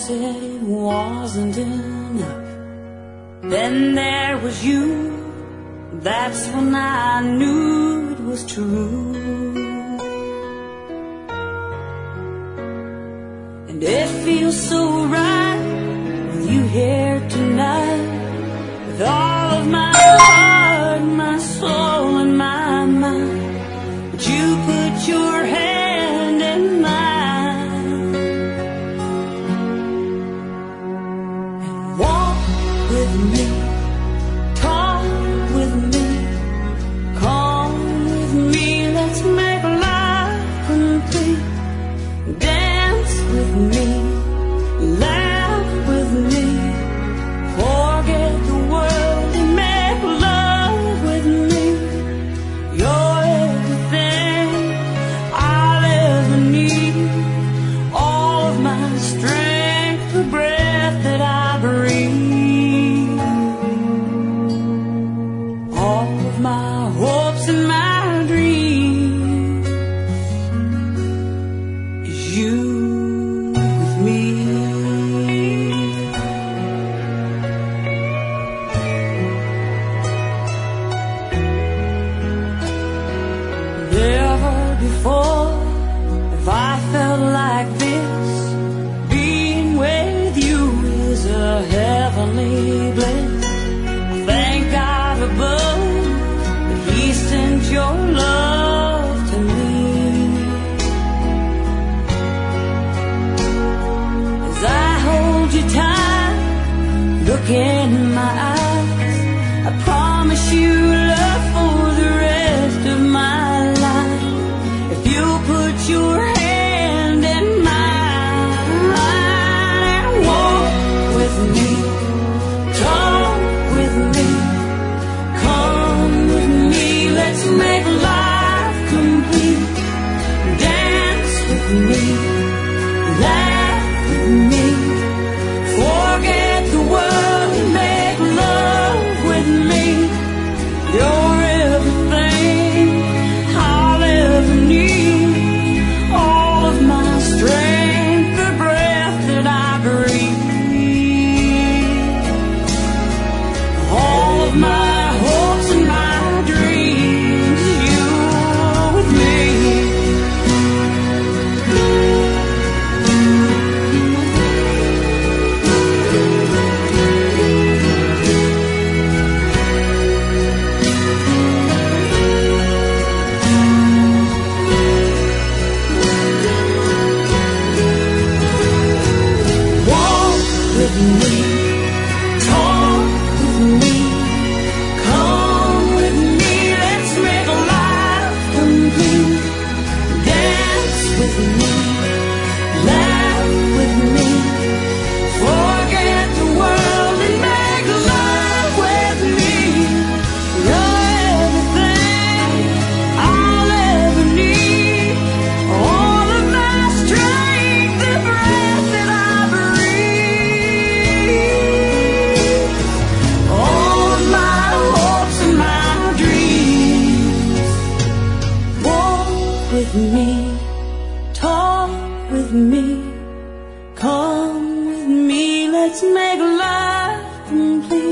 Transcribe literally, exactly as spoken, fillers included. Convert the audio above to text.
said it wasn't enough. Then there was you. That's when I knew it was true. And it feels so right with you here tonight, with all of my heart, my soul, and my mind. But you put your hand in mine and walk with me, talk with me, come with me. Let's make life complete. Dance with me, laugh with me, forget the world and make love with me. You're everything I'll ever need, all of my strength, the breath that I breathe, all of my hopes and my dreams is you with me. Never before have I felt like this. Being with you is a heavenly bliss. I thank God above that He sent your love to me. As I hold you tight, look in my eyes, I promise you love for the rest of my life. If you put your hand in mine and walk with me, talk with me, come with me. Let's make life complete. Dance with me, laugh with me, forget the world and make love with me. You're everything I'll ever need, all of my strength, the breath that I breathe, all of my hopes and my dreams. You with me. Walk with me, talk with me, come with me. Let's make life complete. Dance with me, laugh with me, forget the world and make love with me. You're everything I'll ever need, all of my strength, the breath that I breathe, all of my hopes and my dreams. Walk with me, talk with me, come with me. Let's make life complete.